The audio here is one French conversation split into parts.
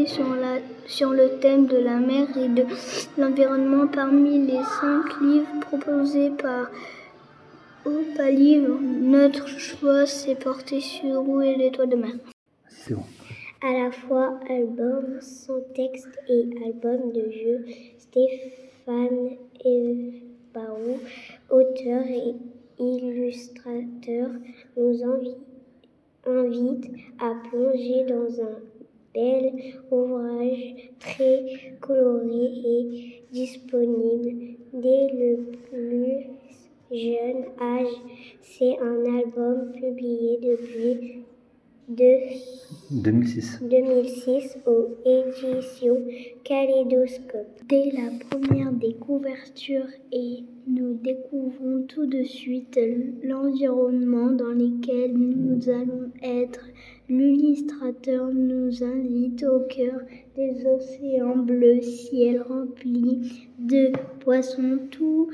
réalisé sur le thème de la mer et de l'environnement. Parmi les 5 livres proposés par Opalivre, notre choix s'est porté sur Où est l'étoile de mer. C'est bon. À la fois album sans texte et album de jeu, Stéphane Barou, auteur et illustrateur, nous invite à plonger dans un bel ouvrage très coloré et disponible dès le plus jeune âge. C'est un album publié depuis 2006 aux éditions Kaléidoscope. Dès la première découverture, et nous découvrons tout de suite l'environnement dans lequel nous allons être. L'illustrateur nous invite au cœur des océans bleus, ciel rempli de poissons, tout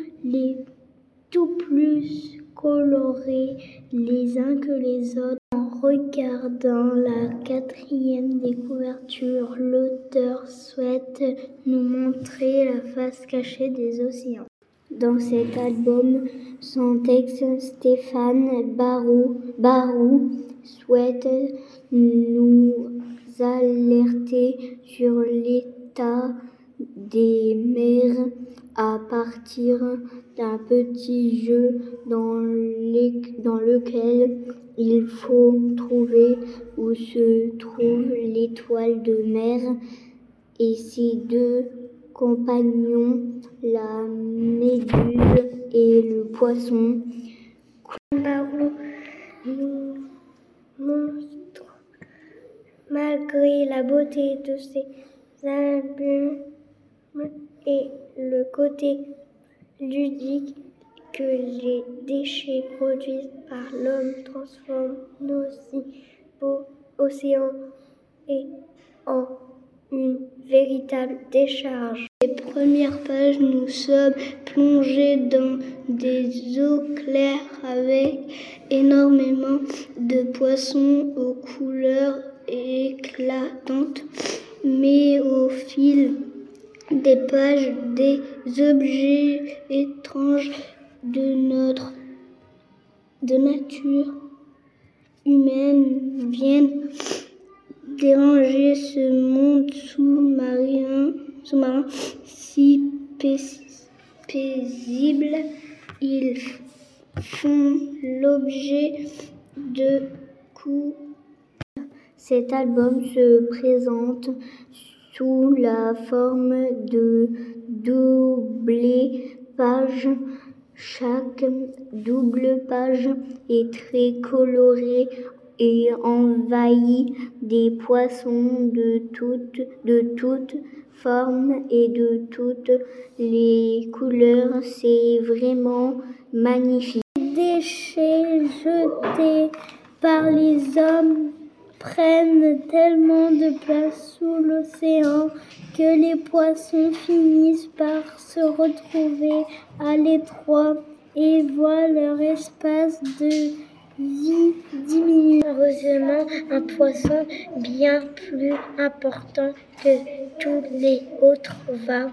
plus colorés les uns que les autres. En regardant la 4e découverture, l'auteur souhaite nous montrer la face cachée des océans. Dans cet album sans texte, Stéphane Barou souhaite nous alerter sur l'état des mers à partir d'un petit jeu dans lequel il faut trouver où se trouve l'étoile de mer et ses 2 compagnons, la méduse et le poisson. Barou nous montre, malgré la beauté de ces albums et le côté ludique que les déchets produits par l'homme transforment nos si beaux océans en une véritable décharge. Les premières pages, nous sommes plongés dans des eaux claires avec énormément de poissons aux couleurs éclatantes, mais au fil des pages, des objets étranges de nature humaine viennent déranger ce monde sous-marin si paisible. Ils font l'objet de coups. Cet album se présente sous la forme de doublées pages. Chaque double page est très colorée et envahie des poissons de toutes formes et de toutes les couleurs. C'est vraiment magnifique. Les déchets jetés par les hommes prennent tellement de place sous l'océan que les poissons finissent par se retrouver à l'étroit et voient leur espace de vie diminuer. Heureusement, un poisson bien plus important que tous les autres va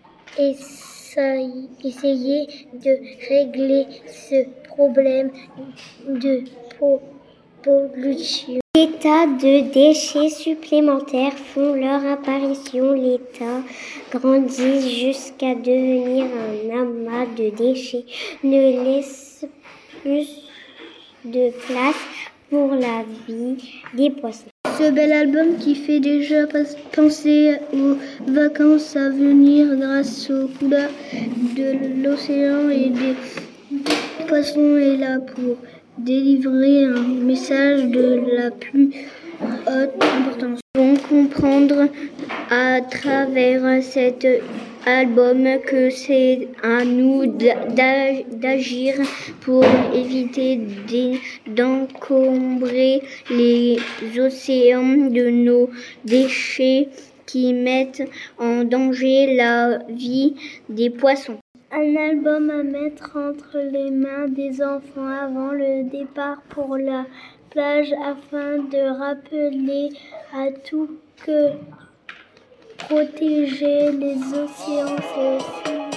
essayer de régler ce problème de pollution. Des tas de déchets supplémentaires font leur apparition. Les tas grandissent jusqu'à devenir un amas de déchets, ne laissent plus de place pour la vie des poissons. Ce bel album qui fait déjà penser aux vacances à venir grâce aux couleurs de l'océan et des poissons est là pour délivrer un message de la plus haute importance. On comprendre à travers cet album que c'est à nous d'agir pour éviter d'encombrer les océans de nos déchets qui mettent en danger la vie des poissons. Un album à mettre entre les mains des enfants avant le départ pour la plage afin de rappeler à tous que protéger les océans, c'est aussi